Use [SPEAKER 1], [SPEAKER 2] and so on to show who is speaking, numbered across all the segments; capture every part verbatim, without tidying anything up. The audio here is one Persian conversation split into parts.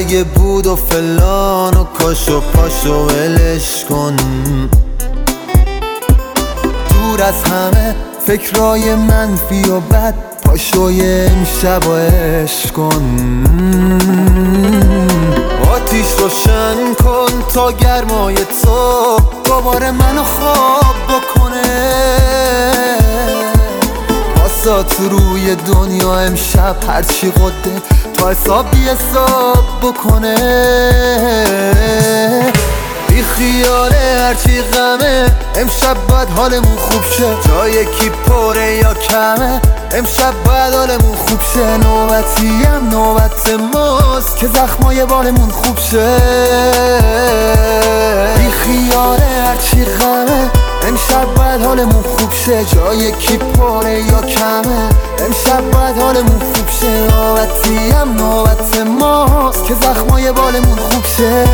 [SPEAKER 1] اگه بود و فلان و کاش و پاش و ولش کن. دور از همه فکرای منفی و بد، پاشوی امشب و عشق کن. آتیش روشن کن تا گرمای تو دوباره منو خواب بکنه. واسات روی دنیا امشب هرچی قده تا حساب بی حساب بکنه. بی خیاله هرچی غمه امشب باید حالمون خوب شه. جای کی پره یا کمه امشب باید حالمون خوب شه. نوبتی هم نوبت ماست که زخمای بالمون خوب شه. بی خیاله هرچی غمه امشب باید حالمون خوب شه. جای کی پره یا کمه امشب باید حالمون خوب شه. نوبتی هم نوبت ماست که زخمای بالمون خوب شه.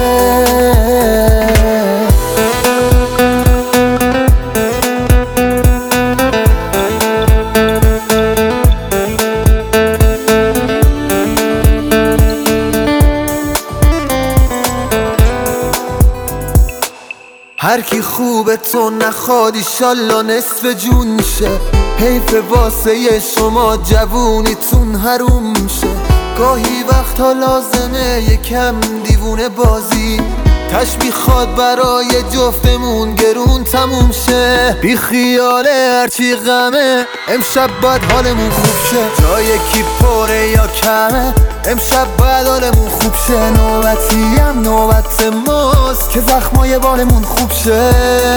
[SPEAKER 1] هر کی خوبه تو نخواد ایشالله نصف جون میشه. حیف واسه شما جوونیتون حروم میشه. گاهی وقتا لازمه یکم دیوونه بازی، تش میخواد برای جفتمون گرون تموم شه. بی خیاله هرچی غمه امشب باید حالمون خوب شه. جای کی پره یا کمه امشب باید حالمون خوب شه. نوبتی هم نوبت ماست که زخمای بالمون خوب شه.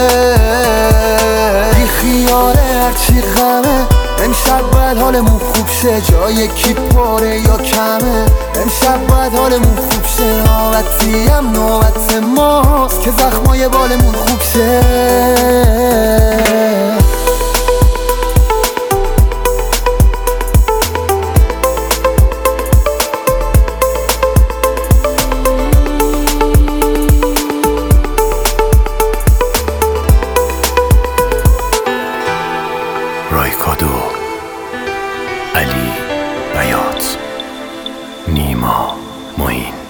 [SPEAKER 1] بی خیاله هرچی غمه امشب باید حالمون خوب شه. جای کی پره یا کمه امشب باید حالمون خوب شه. نوبتی هم نوبت ماست که زخمای بالمون خوب شه.
[SPEAKER 2] رایکادو، علی بیات، نیما معین.